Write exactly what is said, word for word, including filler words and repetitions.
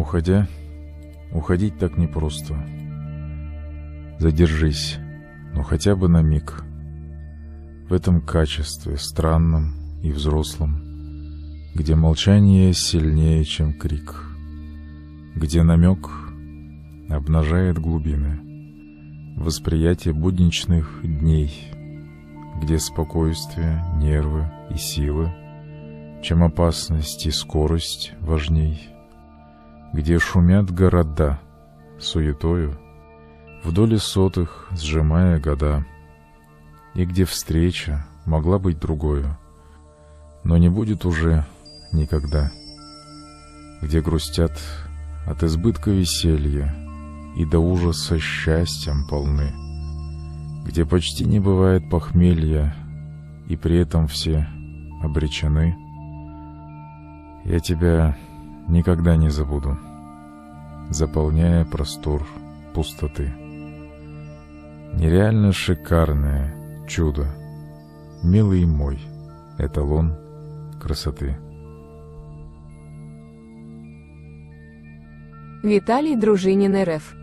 Уходя, уходить так непросто. Задержись, но хотя бы на миг. В этом качестве, странном и взрослом, где молчание сильнее, чем крик, где намек обнажает глубины, восприятие будничных дней, где спокойствие, нервы и силы, чем опасность и скорость важней, где шумят города суетою, в доли сотых сжимая года, и где встреча могла быть другою, но не будет уже никогда, где грустят от избытка веселья и до ужаса счастьем полны, где почти не бывает похмелья, и при этом все обречены. Я тебя никогда не забуду, заполняя простор пустоты. Нереально шикарное чудо, милый мой эталон красоты. Виталий Дружинин РФ.